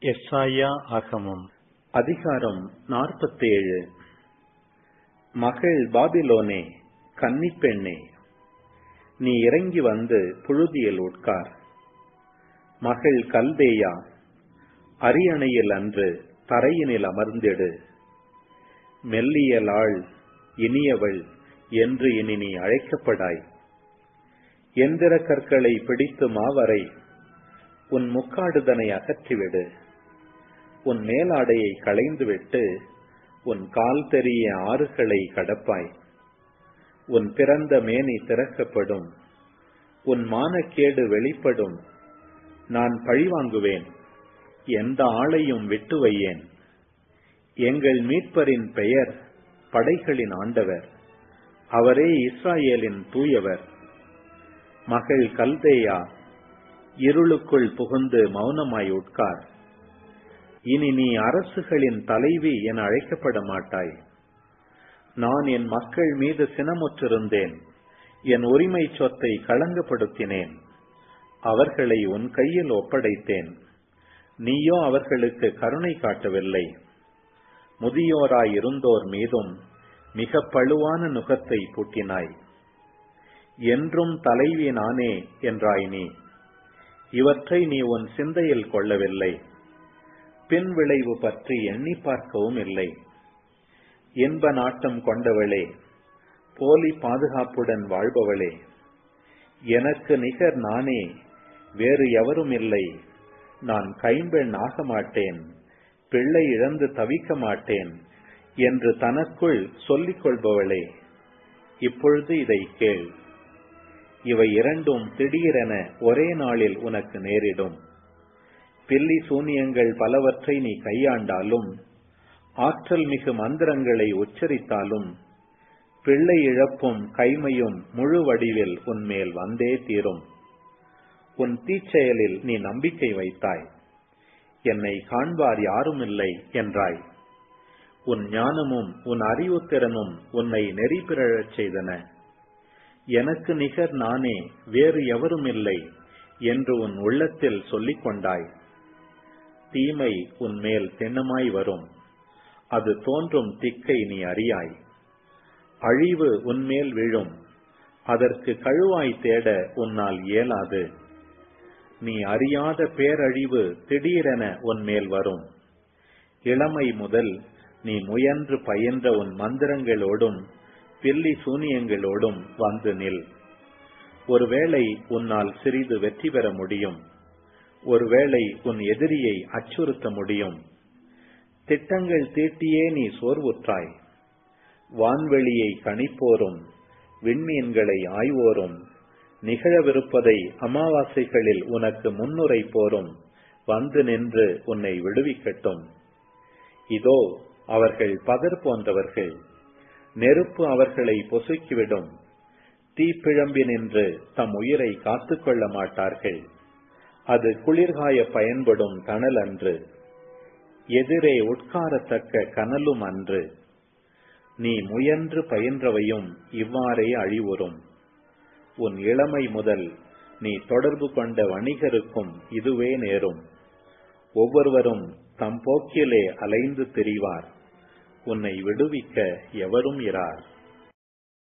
எஸ்ஐயா ஆகமம் அதிகாரம் 47. மகள் பாபிலோனே, கன்னிப்பெண்ணே, நீ இறங்கி வந்து புழுதியில் உட்கார். மகள் கல்தேயா, அரியணையில் அன்று தரையினில் அமர்ந்திடு. மெல்லியலாள், இனியவள் என்று இனி நீ அழைக்கப்படாய். எந்திர கற்களை பிடித்து மாவரை, உன் முக்காடுதனை அகற்றிவிடு. உன் மேலாடையை களைந்துவிட்டு உன் கால் தெரிய ஆறுகளை கடப்பாய். உன் பிறந்த மேனி திறக்கப்படும், உன் மானக்கேடு வெளிப்படும். நான் பழிவாங்குவேன், எந்த ஆளையும் விட்டு வையேன். எங்கள் மீட்பரின் பெயர் படைகளின் ஆண்டவர், அவரே இஸ்ராயேலின் தூயவர். மகள் கல்தேயா, இருளுக்குள் புகுந்து மௌனமாய் உட்கார். இனி நீ அரசுகளின் தலைவி என அழைக்கப்பட மாட்டாய். நான் என் மக்கள் மீது சினமுற்றிருந்தேன், என் உரிமை சொத்தை களங்கப்படுத்தினேன். அவர்களை உன் கையில் ஒப்படைத்தேன், நீயோ அவர்களுக்கு கருணை காட்டவில்லை. முதியோராய் இருந்தோர் மீதும் மிக பழுவான நுகத்தை பூட்டினாய். என்றும் தலைவி நானே என்றாய் நீ. இவற்றை நீ உன் சிந்தையில் கொள்ளவில்லை, பின் விளைவு பற்றி எண்ணி பார்க்கவும் இல்லை. இன்ப நாட்டம் கொண்டவளே, போலி பாதுகாப்புடன் வாழ்பவளே, எனக்கு நிகர் நானே, வேறு எவரும் இல்லை. நான் கைம்பெண் ஆக மாட்டேன், பிள்ளை இழந்து தவிக்க மாட்டேன் என்று தனக்குள் சொல்லிக் கொள்பவளே, இப்பொழுது இதை கேள். இவை இரண்டும் திடீரென ஒரே நாளில் உனக்கு நேரிடும். பில்லி சூனியங்கள் பலவற்றை நீ கையாண்டாலும், ஆற்றல் மிகு மந்திரங்களை உச்சரித்தாலும், பிள்ளை இழப்பும் கைமையும் முழு வடிவில் உன்மேல் வந்தே தீரும். உன் தீச்செயலில் நீ நம்பிக்கை வைத்தாய், என்னை காண்பார் யாரும் இல்லை என்றாய். உன் ஞானமும் உன் அறிவுத்திறனும் உன்னை நெறி பிறழச் செய்தன. எனக்கு நிகர் நானே, வேறு எவரும் இல்லை என்று உன் உள்ளத்தில் சொல்லிக் கொண்டாய். தீமை உன்மேல் திண்ணமாய் வரும், அது தோன்றும் திக்கை நீ அறியாய். அழிவு உன்மேல் விழும், அதற்கு கழுவாய் தேட உன்னால் இயலாது. நீ அறியாத பேரழிவு திடீரென உன்மேல் வரும். இளமை முதல் நீ முயன்று பயின்ற உன் மந்திரங்களோடும் பில்லி சூனியங்களோடும் வந்து நில். ஒருவேளை உன்னால் சிறிது வெற்றி பெற முடியும், ஒருவேளை உன் எதிரியை அச்சுறுத்த முடியும். திட்டங்கள் தீட்டியே நீ சோர்வுற்றாய். வான்வெளியை கணிப்போரும் விண்மீன்களை ஆய்வோரும் நிகழவிருப்பதை அமாவாசைகளில் உனக்கு முன்னுரைப்போரும் வந்து நின்று உன்னை விடுவிக்கட்டும். இதோ அவர்கள் பதர் போன்றவர்கள், நெருப்பு அவர்களை பொசுக்கிவிடும். தீப்பிழம்பி நின்று தம் உயிரை காத்துக்கொள்ள மாட்டார்கள். அது குளிர்காய பயன்படும் தணல் அன்று, எதிரே உட்காரத்தக்க கனலும் அன்று. நீ முயன்று பயின்றவையும் இவ்வாறே அழிவுறும். உன் இளமை முதல் நீ தொடர்பு கொண்ட வணிகருக்கும் இதுவே நேரும். ஒவ்வொருவரும் தம் போக்கிலே அலைந்து திரிவார், உன்னை விடுவிக்க எவரும் இரார்.